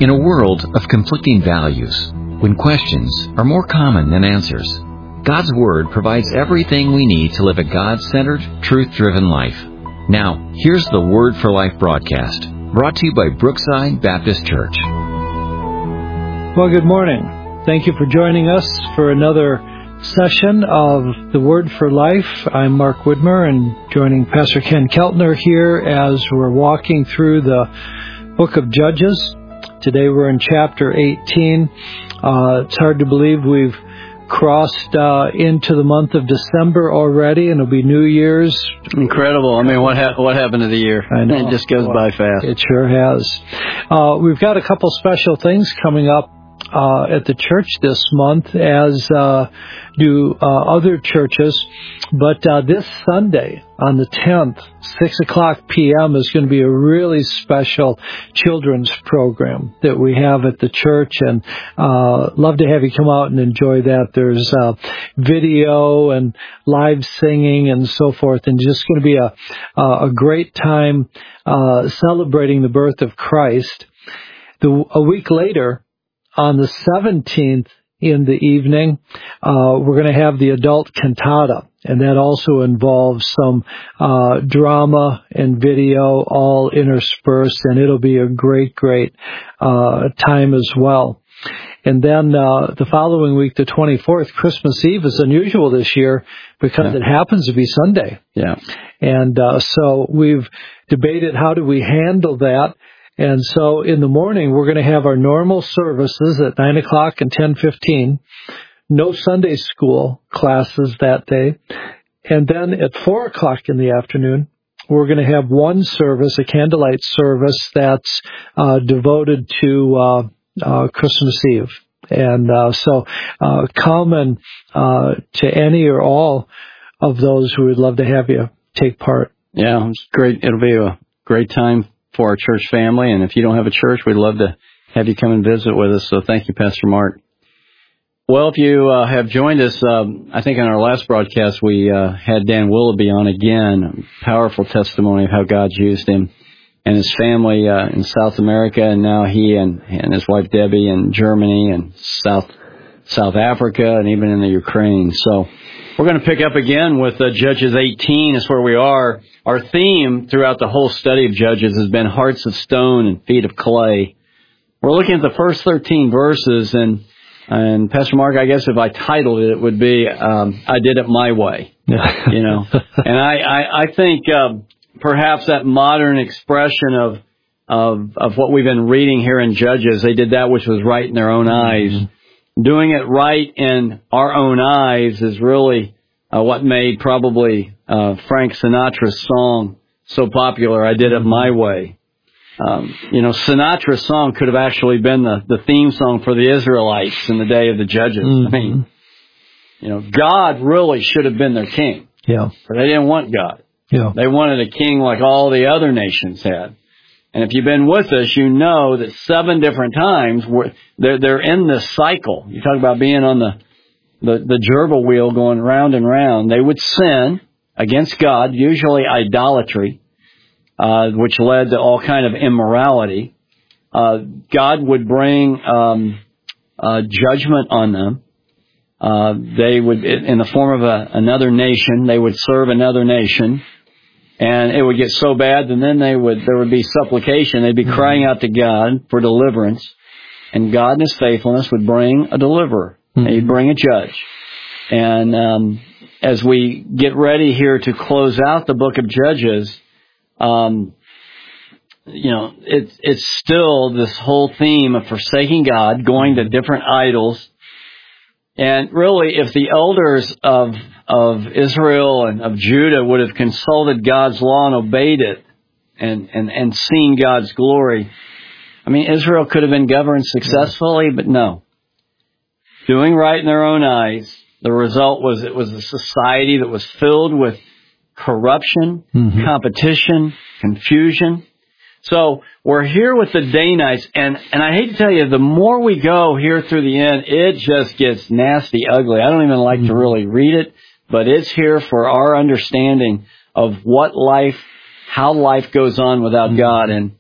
In a world of conflicting values, when questions are more common than answers, God's Word provides everything we need to live a God-centered, truth-driven life. Now, here's the Word for Life broadcast, brought to you by Brookside Baptist Church. Well, good morning. Thank you for joining us for another session of the Word for Life. I'm Mark Widmer, and joining Pastor Ken Keltner here as we're walking through the book of Judges. Today we're in chapter 18. It's hard to believe we've crossed into the month of December already, and it'll be New Year's. Incredible. I mean, what happened to the year? I know. It just goes by fast. It sure has. We've got a couple special things coming up at the church this month, as do other churches. But this Sunday, on the 10th, 6 o'clock p.m., is going to be a really special children's program that we have at the church, and love to have you come out and enjoy that. There's video and live singing and so forth, and just going to be a great time celebrating the birth of Christ. A week later, on the 17th in the evening, we're going to have the adult cantata, and that also involves some drama and video all interspersed, and it'll be a great time as well. And then the following week, the 24th, Christmas Eve, is unusual this year because it happens to be Sunday. Yeah. And so we've debated how do we handle that. And so in the morning, we're going to have our normal services at 9 o'clock and 10:15. No Sunday school classes that day. And then at 4 o'clock in the afternoon, we're going to have one service, a candlelight service that's devoted to Christmas Eve. And so come and to any or all of those who would love to have you take part. Yeah, it's great. It'll be a great time for our church family, and if you don't have a church, we'd love to have you come and visit with us. So thank you, Pastor Mark. Well, if you have joined us, I think in our last broadcast we had Dan Willoughby on again. Powerful testimony of how God's used him and his family in South America, and now he and his wife Debbie in Germany and South Africa, and even in the Ukraine. So we're going to pick up again with Judges 18. Is where we are. Our theme throughout the whole study of Judges has been hearts of stone and feet of clay. We're looking at the first 13 verses, and Pastor Mark, I guess if I titled it, it would be I Did It My Way. You know, and I think perhaps that modern expression of what we've been reading here in Judges, they did that which was right in their own eyes. Doing it right in our own eyes is really what made probably Frank Sinatra's song so popular, I Did It My Way. Sinatra's song could have actually been the theme song for the Israelites in the day of the Judges. I mean, God really should have been their king. Yeah. But they didn't want God. Yeah. They wanted a king like all the other nations had. And if you've been with us, you know that 7 different times they're in this cycle. You talk about being on the gerbil wheel going round and round. They would sin against God, usually idolatry, which led to all kind of immorality. God would bring judgment on them. They would, in the form of another nation, they would serve another nation. And it would get so bad, and then there would be supplication. They'd be crying out to God for deliverance. And God in His faithfulness would bring a deliverer. Mm-hmm. He'd bring a judge. And as we get ready here to close out the book of Judges, it's still this whole theme of forsaking God, going to different idols. And really, if the elders of Israel and of Judah would have consulted God's law and obeyed it and seen God's glory, I mean, Israel could have been governed successfully, but no. Doing right in their own eyes, the result was it was a society that was filled with corruption, competition, confusion. So we're here with the Danites, and I hate to tell you, the more we go here through the end, it just gets nasty, ugly. I don't even like to really read it, but it's here for our understanding of what life, how life goes on without God. And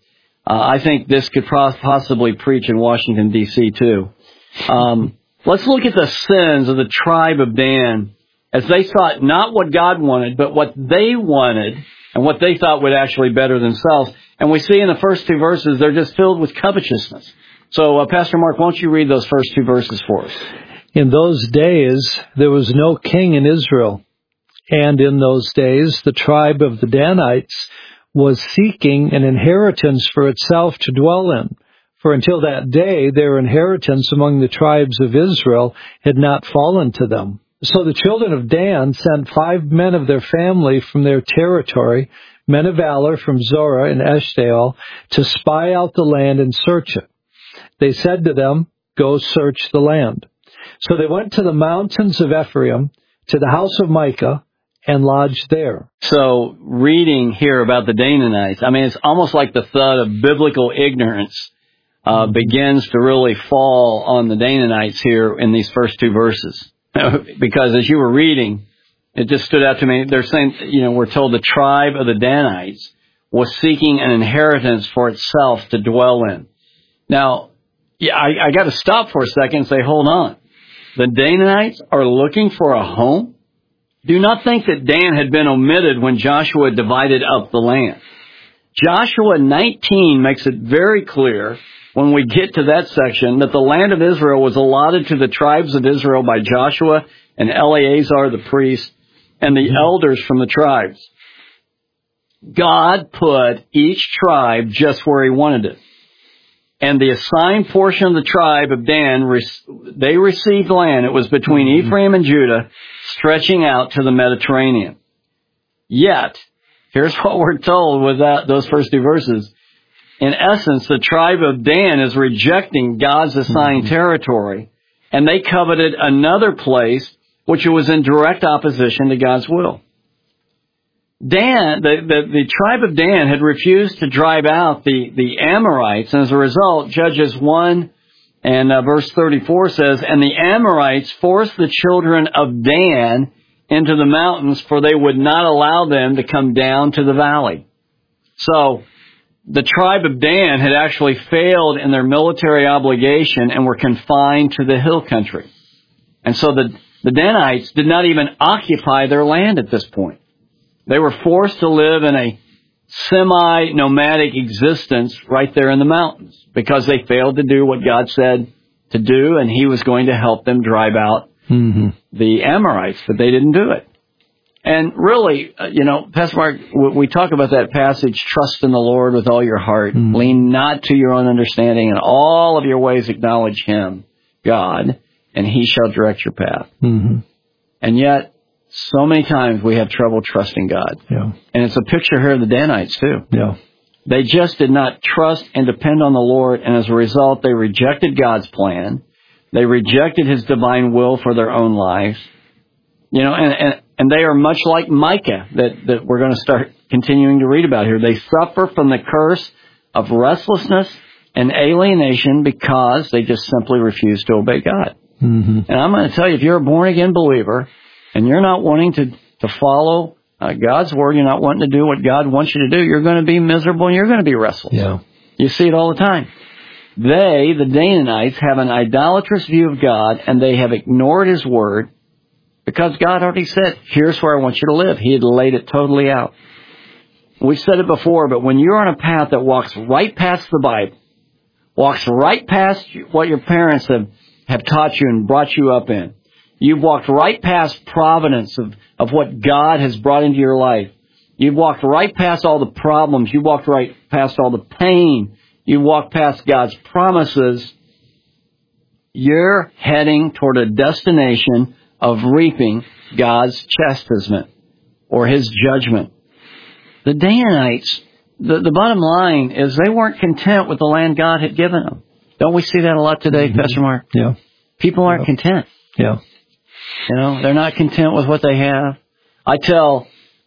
I think this could possibly preach in Washington, D.C., too. Let's look at the sins of the tribe of Dan as they sought not what God wanted, but what they wanted and what they thought would actually better themselves. And we see in the first 2 verses, they're just filled with covetousness. So, Pastor Mark, won't you read those first 2 verses for us? In those days, there was no king in Israel. And in those days, the tribe of the Danites was seeking an inheritance for itself to dwell in. For until that day, their inheritance among the tribes of Israel had not fallen to them. So the children of Dan sent 5 men of their family from their territory, men of valor from Zorah and Eshtaol, to spy out the land and search it. They said to them, "Go search the land." So they went to the mountains of Ephraim, to the house of Micah, and lodged there. So reading here about the Danites, I mean, it's almost like the thud of biblical ignorance begins to really fall on the Danites here in these first 2 verses. Because as you were reading, it just stood out to me. They're saying, we're told the tribe of the Danites was seeking an inheritance for itself to dwell in. Now, I got to stop for a second and say, hold on. The Danites are looking for a home? Do not think that Dan had been omitted when Joshua divided up the land. Joshua 19 makes it very clear when we get to that section that the land of Israel was allotted to the tribes of Israel by Joshua and Eleazar the priest and the elders from the tribes. God put each tribe just where he wanted it. And the assigned portion of the tribe of Dan, they received land. It was between Ephraim and Judah, stretching out to the Mediterranean. Yet, here's what we're told with those first 2 verses. In essence, the tribe of Dan is rejecting God's assigned territory, and they coveted another place which was in direct opposition to God's will. Dan, the tribe of Dan had refused to drive out the Amorites, and as a result, Judges 1 and verse 34 says, "And the Amorites forced the children of Dan into the mountains, for they would not allow them to come down to the valley." So, the tribe of Dan had actually failed in their military obligation and were confined to the hill country. And so the Danites did not even occupy their land at this point. They were forced to live in a semi-nomadic existence right there in the mountains because they failed to do what God said to do, and he was going to help them drive out the Amorites, but they didn't do it. And really, Pastor Mark, we talk about that passage, trust in the Lord with all your heart, lean not to your own understanding, in all of your ways acknowledge him, God, and he shall direct your path. And yet, so many times we have trouble trusting God. Yeah. And it's a picture here of the Danites, too. Yeah. They just did not trust and depend on the Lord, and as a result, they rejected God's plan. They rejected his divine will for their own lives. And they are much like Micah that we're going to start continuing to read about here. They suffer from the curse of restlessness and alienation because they just simply refuse to obey God. And I'm going to tell you, if you're a born-again believer and you're not wanting to follow God's word, you're not wanting to do what God wants you to do, you're going to be miserable and you're going to be restless. Yeah. You see it all the time. They, the Danites, have an idolatrous view of God, and they have ignored his word because God already said, here's where I want you to live. He had laid it totally out. We've said it before, but when you're on a path that walks right past the Bible, walks right past what your parents have taught you and brought you up in, you've walked right past providence of what God has brought into your life. You've walked right past all the problems. You walked right past all the pain. You walked past God's promises. You're heading toward a destination of reaping God's chastisement or his judgment. The Danites, the bottom line is they weren't content with the land God had given them. Don't we see that a lot today, Pastor Mark? Yeah. People aren't content. Yeah. They're not content with what they have. I tell,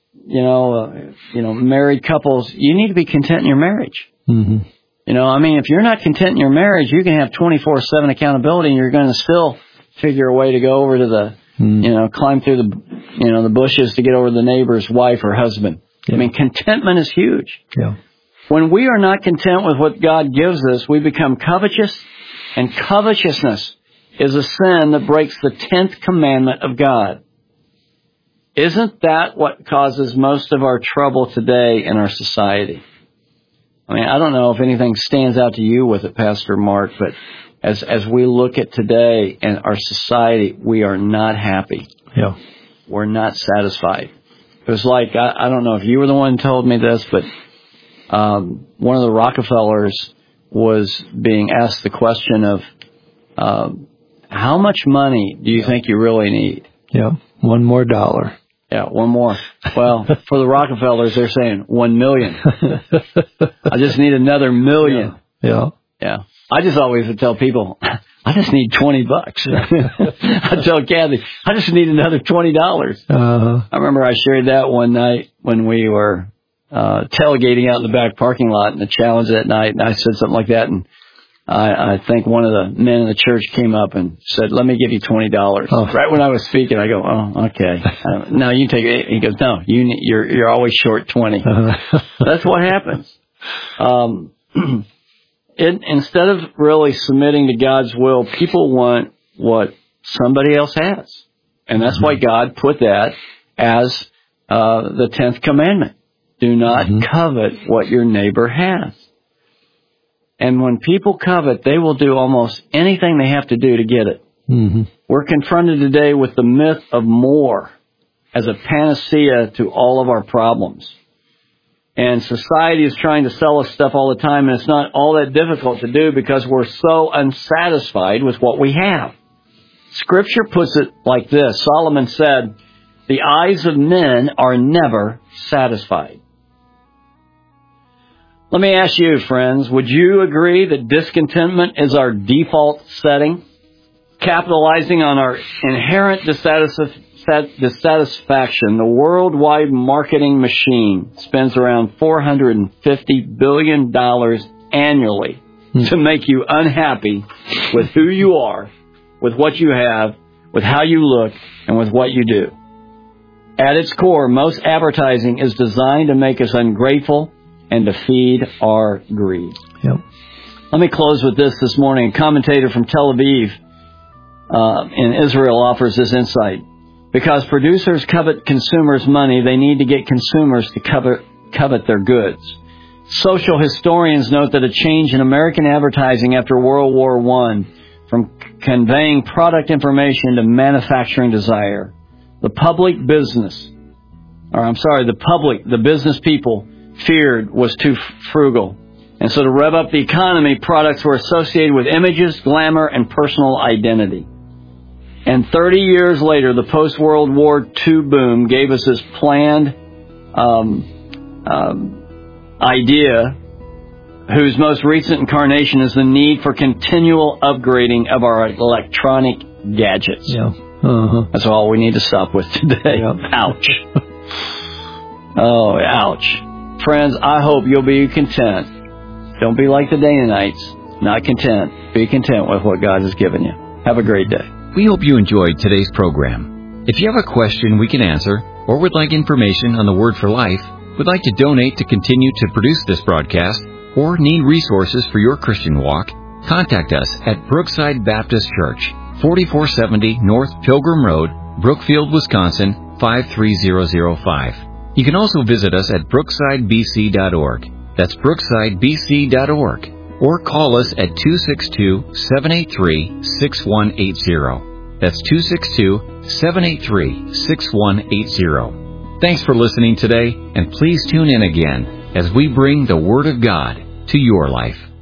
married couples, you need to be content in your marriage. If you're not content in your marriage, you can have 24/7 accountability, and you're going to still figure a way to go over to the, climb through the bushes to get over to the neighbor's wife or husband. Yeah. Contentment is huge. Yeah. When we are not content with what God gives us, we become covetous, and covetousness is a sin that breaks the 10th commandment of God. Isn't that what causes most of our trouble today in our society? I mean, I don't know if anything stands out to you with it, Pastor Mark, but as we look at today and our society, we are not happy. Yeah. We're not satisfied. It was like, I don't know if you were the one who told me this, but one of the Rockefellers was being asked the question of, how much money do you think you really need? Yeah, $1 more. Yeah, one more. Well, for the Rockefellers, they're saying 1 million. I just need another million. Yeah. Yeah. I just always would tell people, I just need $20. I tell Kathy, I just need another $20. I remember I shared that one night when we were tailgating out in the back parking lot in the challenge that night, and I said something like that, and I think one of the men in the church came up and said, let me give you $20. Oh. Right when I was speaking, I go, oh, okay. No, you take it. He goes, no, you're always short 20. That's what happens. Instead of really submitting to God's will, people want what somebody else has. And that's why God put that as the 10th commandment. Do not covet what your neighbor has. And when people covet, they will do almost anything they have to do to get it. Mm-hmm. We're confronted today with the myth of more as a panacea to all of our problems. And society is trying to sell us stuff all the time, and it's not all that difficult to do because we're so unsatisfied with what we have. Scripture puts it like this. Solomon said, the eyes of men are never satisfied. Let me ask you, friends, would you agree that discontentment is our default setting? Capitalizing on our inherent dissatisfaction, the worldwide marketing machine spends around $450 billion annually to make you unhappy with who you are, with what you have, with how you look, and with what you do. At its core, most advertising is designed to make us ungrateful and to feed our greed. Yep. Let me close with this morning. A commentator from Tel Aviv in Israel offers this insight. Because producers covet consumers' money, they need to get consumers to covet their goods. Social historians note that a change in American advertising after World War I, from conveying product information to manufacturing desire, the business people feared was too frugal. And so to rev up the economy, products were associated with images, glamour, and personal identity. And 30 years later, the post-World War II boom gave us this planned idea whose most recent incarnation is the need for continual upgrading of our electronic gadgets. Yeah. That's all we need to stop with today. Yep. Ouch. Oh, ouch. Friends, I hope you'll be content. Don't be like the Danaanites, not content. Be content with what God has given you. Have a great day. We hope you enjoyed today's program. If you have a question we can answer, or would like information on the Word for Life, would like to donate to continue to produce this broadcast, or need resources for your Christian walk, contact us at Brookside Baptist Church, 4470 North Pilgrim Road, Brookfield, Wisconsin, 53005. You can also visit us at brooksidebc.org. That's brooksidebc.org. Or call us at 262-783-6180. That's 262-783-6180. Thanks for listening today, and please tune in again as we bring the Word of God to your life.